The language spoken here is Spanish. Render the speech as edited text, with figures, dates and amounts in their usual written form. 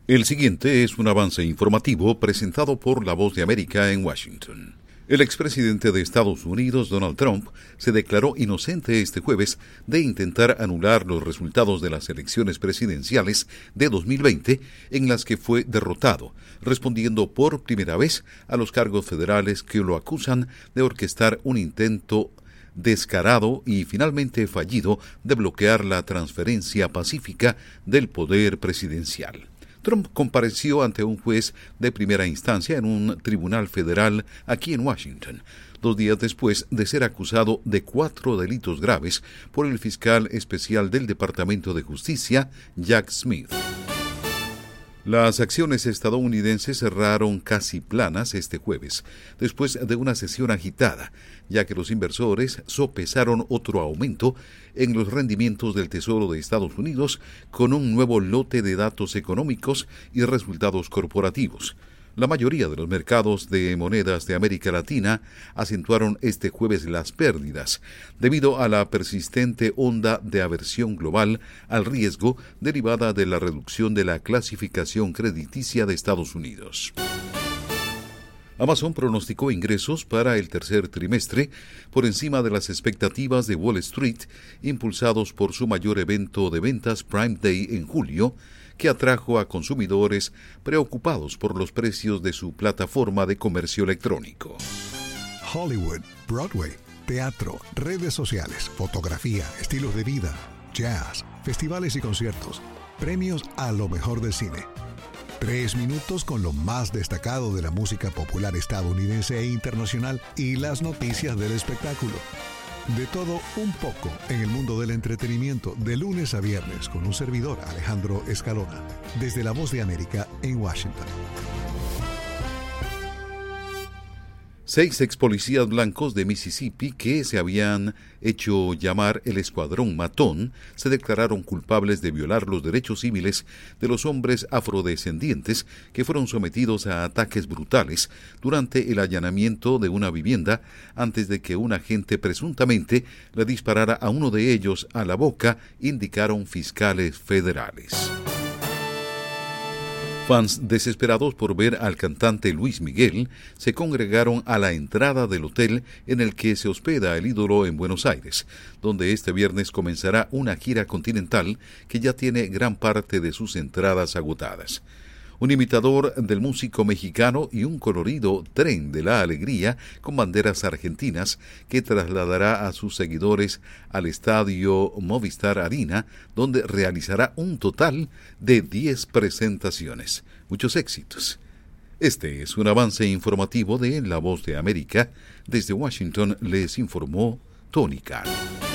El siguiente es un avance informativo presentado por La Voz de América en Washington. El expresidente de Estados Unidos, Donald Trump, se declaró inocente este jueves de intentar anular los resultados de las elecciones presidenciales de 2020 en las que fue derrotado, respondiendo por primera vez a los cargos federales que lo acusan de orquestar un intento descarado y finalmente fallido de bloquear la transferencia pacífica del poder presidencial. Trump compareció ante un juez de primera instancia en un tribunal federal aquí en Washington, 2 días después de ser acusado de 4 delitos graves por el fiscal especial del Departamento de Justicia, Jack Smith. Las acciones estadounidenses cerraron casi planas este jueves, después de una sesión agitada, ya que los inversores sopesaron otro aumento en los rendimientos del Tesoro de Estados Unidos con un nuevo lote de datos económicos y resultados corporativos. La mayoría de los mercados de monedas de América Latina acentuaron este jueves las pérdidas, debido a la persistente onda de aversión global al riesgo derivada de la reducción de la clasificación crediticia de Estados Unidos. Amazon pronosticó ingresos para el tercer trimestre por encima de las expectativas de Wall Street, impulsados por su mayor evento de ventas Prime Day en julio, que atrajo a consumidores preocupados por los precios de su plataforma de comercio electrónico. Hollywood, Broadway, teatro, redes sociales, fotografía, estilos de vida, jazz, festivales y conciertos, premios a lo mejor del cine. 3 minutos con lo más destacado de la música popular estadounidense e internacional y las noticias del espectáculo. De todo un poco en el mundo del entretenimiento, de lunes a viernes, con un servidor, Alejandro Escalona, desde La Voz de América en Washington. 6 ex policías blancos de Mississippi que se habían hecho llamar el Escuadrón Matón se declararon culpables de violar los derechos civiles de los hombres afrodescendientes que fueron sometidos a ataques brutales durante el allanamiento de una vivienda antes de que un agente presuntamente le disparara a uno de ellos a la boca, indicaron fiscales federales. Fans desesperados por ver al cantante Luis Miguel se congregaron a la entrada del hotel en el que se hospeda el ídolo en Buenos Aires, donde este viernes comenzará una gira continental que ya tiene gran parte de sus entradas agotadas. Un imitador del músico mexicano y un colorido tren de la alegría con banderas argentinas que trasladará a sus seguidores al estadio Movistar Arena, donde realizará un total de 10 presentaciones. Muchos éxitos. Este es un avance informativo de La Voz de América. Desde Washington les informó Tony Cano.